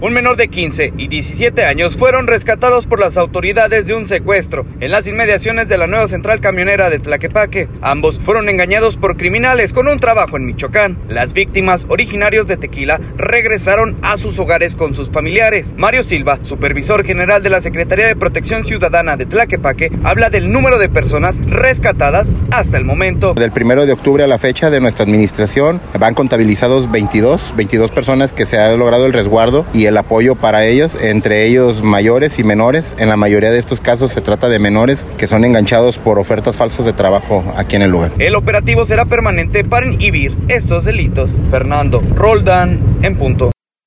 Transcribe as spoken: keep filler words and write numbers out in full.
Un menor de quince y diecisiete años fueron rescatados por las autoridades de un secuestro en las inmediaciones de la nueva central camionera de Tlaquepaque. Ambos fueron engañados por criminales con un trabajo en Michoacán. Las víctimas, originarios de Tequila, regresaron a sus hogares con sus familiares. Mario Silva, supervisor general de la Secretaría de Protección Ciudadana de Tlaquepaque, habla del número de personas rescatadas hasta el momento. Del primero de octubre a la fecha de nuestra administración van contabilizados veintidós, veintidós personas que se ha logrado el resguardo y el apoyo para ellos, entre ellos mayores y menores. En la mayoría de estos casos se trata de menores que son enganchados por ofertas falsas de trabajo aquí en el lugar. El operativo será permanente para inhibir estos delitos. Fernando Roldán, en punto.